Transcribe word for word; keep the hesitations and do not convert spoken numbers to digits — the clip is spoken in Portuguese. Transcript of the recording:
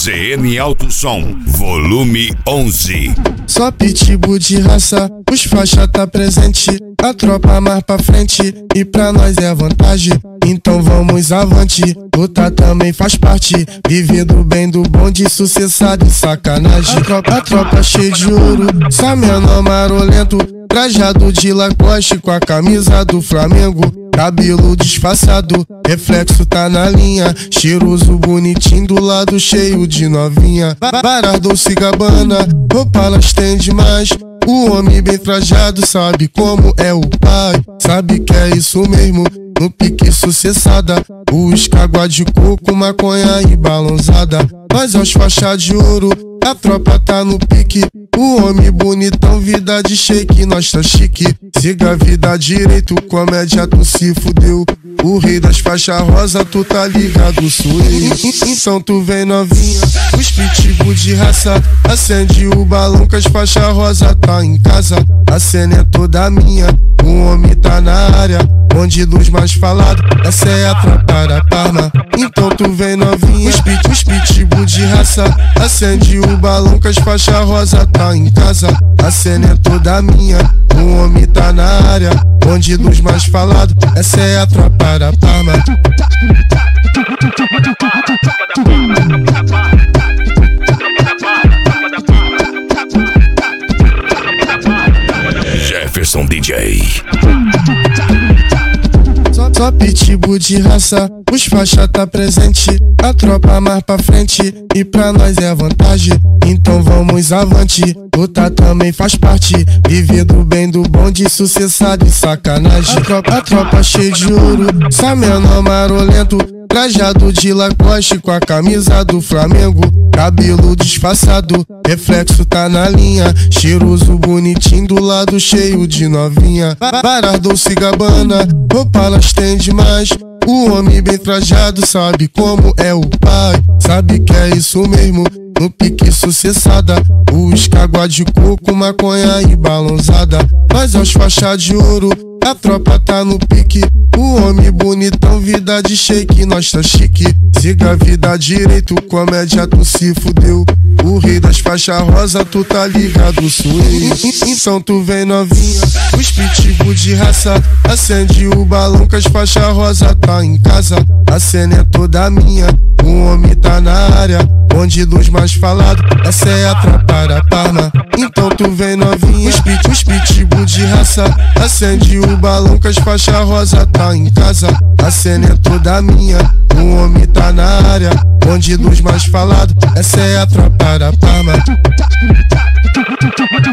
Z N Alto Som, volume onze. Só pitbull de raça, os faixa tá presente, a tropa mais pra frente e pra nós é vantagem. Então vamos avante, luta também faz parte, vivendo bem do bonde, sucessado e sacanagem. A tropa, a tropa cheia de ouro, só menor marolento, trajado de Lacoste com a camisa do Flamengo, cabelo disfarçado, reflexo tá na linha, cheiroso bonitinho do lado cheio de novinha. Varas Dolce Gabbana, roupa elas tem demais, o homem bem trajado sabe como é o pai, sabe que é isso mesmo, no pique sucessada, os cágua de coco, maconha e balãozada. Nós aos faixa de ouro, a tropa tá no pique, o homem bonitão, vida de shake, nós tá chique. Siga a vida direito, comédia tu se fudeu, o rei das faixas rosa, tu tá ligado, sou eu. Então tu vem novinha, os pitbull de raça, acende o balão que as faixas rosa tá em casa. A cena é toda minha, o homem tá na área, bonde dos mais falados, essa é a tropa da Parma. Então tu vem novinha, os, pit, os pitbull de raça, acende o balão que as faixas rosa tá em casa. A cena é toda minha, o homem tá na área, bonde dos mais falados, essa é a tropa da Parma. Jefferson D J. Só, só pitbull de raça, os faixa tá presente, a tropa mais pra frente e pra nós é vantagem. Então vamos avante, luta também faz parte, vivendo bem do bonde, sucessado e sacanagem. A tropa, a tropa cheia de ouro, só menor marolento, trajado de Lacoste com a camisa do Flamengo, cabelo disfarçado, reflexo tá na linha, cheiroso bonitinho do lado cheio de novinha. Varas Dolce Gabbana, roupa elas tem demais, o homem bem trajado sabe como é o pai, sabe que é isso mesmo, no pique sucessada, os cágua de coco, maconha e balãozada. Nós aos faixa de ouro, a tropa tá no pique, o homem bonitão, vida de shake, nós tá chique. Siga a vida direito, comédia tu se fudeu, o rei das faixas rosa, tu tá ligado, sou eu. Então tu vem novinha, os pitbull de raça, acende o balão que as faixas rosa tá em casa. A cena é toda minha, o homem tá na área, bonde dos mais falados, essa é a tropa da Parma. Então tu vem novinha, os, pit, os pitbull de raça, acende o balão que as faixas rosa tá em casa. A cena é toda minha, o homem tá na área, bonde dos mais falados, essa é a tropa da Parma.